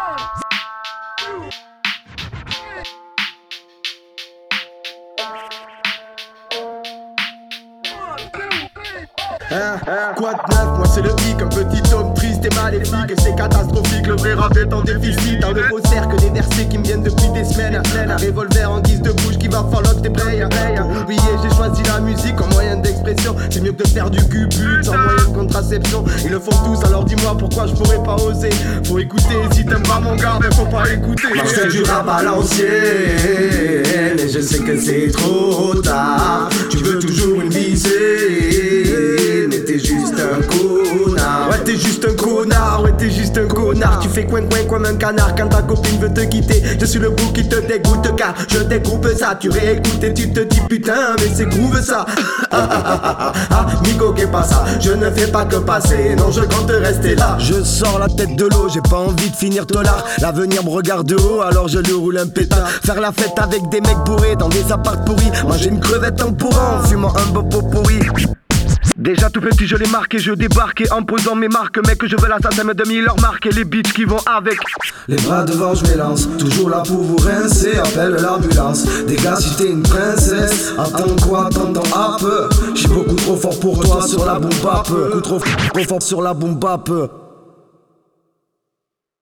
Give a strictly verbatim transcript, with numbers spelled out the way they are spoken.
Hein, hein, quoi de neuf, moi c'est le hic, un petit homme triste et maléfique. Et c'est catastrophique, le vrai rap est en déficit. Dans le beau cercle des versets qui me viennent depuis des semaines. Un revolver en guise de bouche qui va falloir que t'es prêt. Pour oublier, j'ai choisi la musique comme moyen d'expression. C'est mieux que de faire du cul but sans moyen de contraception. Ils le font tous, alors dis-moi pourquoi je pourrais pas oser. Faut écouter, si t'aimes pas mon gars, ben faut pas écouter. Moi je fais du rap à l'ancienne et je sais que c'est trop tard. Tu veux toujours une visée, mais t'es juste un connard. Ouais t'es juste un connard, ouais t'es juste un connard. Tu fais coin coin comme un canard quand ta copine veut te quitter. Je suis le bout qui te dégoûte car je découpe ça. Tu réécoutes et tu te dis putain mais c'est groove ça. Ah ah ah ah ah, Nico qu'est pas ça. Je ne fais pas que passer, non je compte rester là. Je sors la tête de l'eau, j'ai pas envie de finir tolard. L'avenir me regarde de haut alors je lui roule un pétard. Faire la fête avec des mecs bourrés dans des apparts pourris. Manger une crevette en pourrant en fumant un beau pot pourri. Déjà tout petit je les marque et je débarque et en posant mes marques. Mec je veux l'assassin de mille leur marque et les bitches qui vont avec. Les bras devant je m'élance, toujours là pour vous rincer. Appelle l'ambulance, des gars si t'es une princesse. Attends quoi, attends ton up. J'suis beaucoup trop fort pour toi sur la boom bap. Beaucoup trop, trop fort sur la boom bap.